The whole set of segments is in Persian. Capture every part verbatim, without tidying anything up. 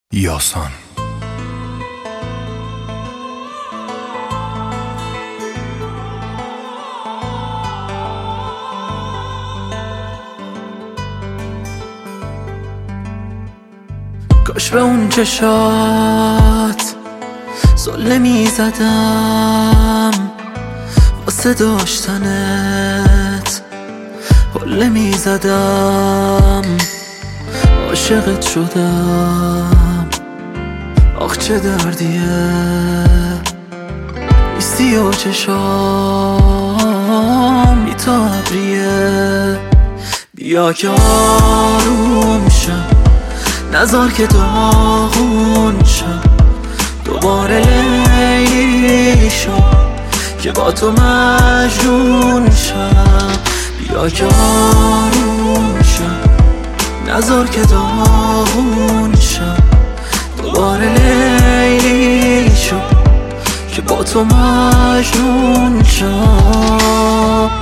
یاسان. کاش به اون چشات زله می زدم، واسه داشتنت حله می زدم. عاشقت شدم، آخ چه دردیه نیستی و چشام بی تا ابریه. بیا که آروم شم، نذار که داغون شم، دوباره لیلی شو که با تو مجنون شم. بیا که آروم شم، نذار که داغون شم، دوباره لیلی شو که با تو مجنون شم.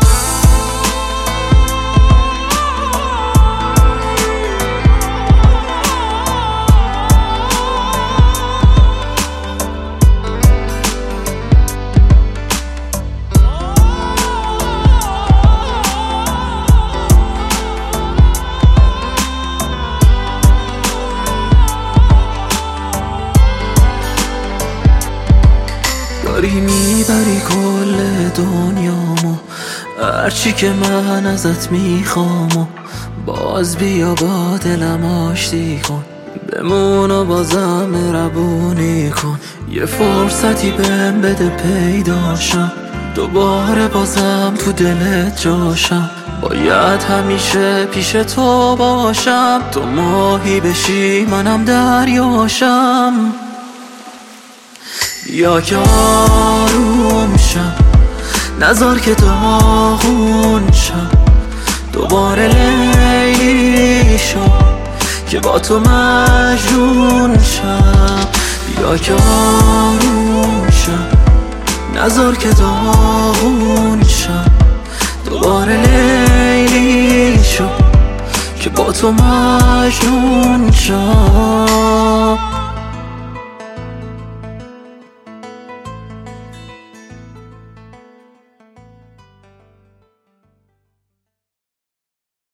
داری میبری کل دنیامو، هرچی که من ازت میخوام و باز بیا با دلم آشتی کن، بمون و بازم مهربونی کن. یه فرصتی بهم بده پیداشم، دوباره بازم تو دلت جاشم. باید همیشه پیش تو باشم، تو ماهی بشی منم دریاشم. بیا که آروم شم، نذار که داغون شم، دوباره لیلی شو که با تو مجنون شم. بیا که آروم شم، نذار که داغون شم، دوباره لیلی شو که با تو مجنون شم.